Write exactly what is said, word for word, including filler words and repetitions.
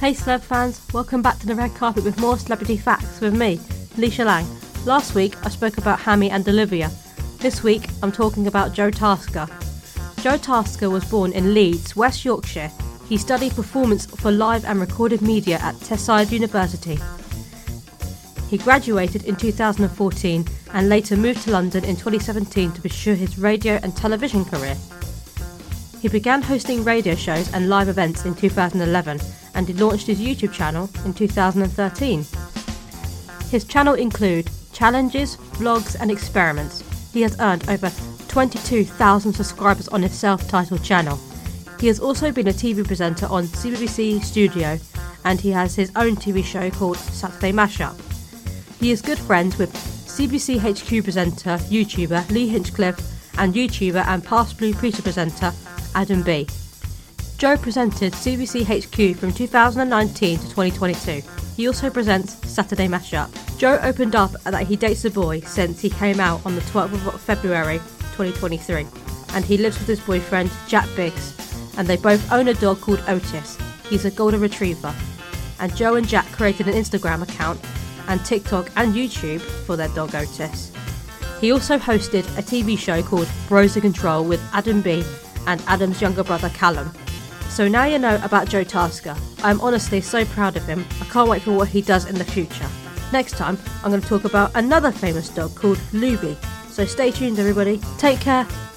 Hey celeb fans, welcome back to the red carpet with more celebrity facts with me, Felicia Lang. Last week I spoke about Hammy and Olivia. This week I'm talking about Joe Tasker. Joe Tasker was born in Leeds, West Yorkshire. He studied performance for live and recorded media at Teesside University. He graduated in two thousand fourteen and later moved to London in twenty seventeen to pursue his radio and television career. He began hosting radio shows and live events in two thousand eleven, and he launched his YouTube channel in two thousand thirteen. His channel include challenges, vlogs and experiments. He has earned over twenty-two thousand subscribers on his self-titled channel. He has also been a T V presenter on C B B C Studio, and he has his own T V show called Saturday Mashup. He is good friends with C B B C H Q presenter, YouTuber Lee Hinchcliffe, and YouTuber and past Blue Peter presenter Adam B. Joe presented C B B C H Q from two thousand nineteen to twenty twenty-two. He also presents Saturday Mashup. Joe opened up that he dates a boy since he came out on the twelfth of February twenty twenty-three, and he lives with his boyfriend Jack Biggs, and they both own a dog called Otis. He's a golden retriever. And Joe and Jack created an Instagram account and TikTok and YouTube for their dog Otis. He also hosted a T V show called Bros in Control with Adam B and Adam's younger brother Callum. So now you know about Joe Tasker. I'm honestly so proud of him. I can't wait for what he does in the future. Next time I'm going to talk about another famous dog called Luby. So stay tuned everybody. Take care.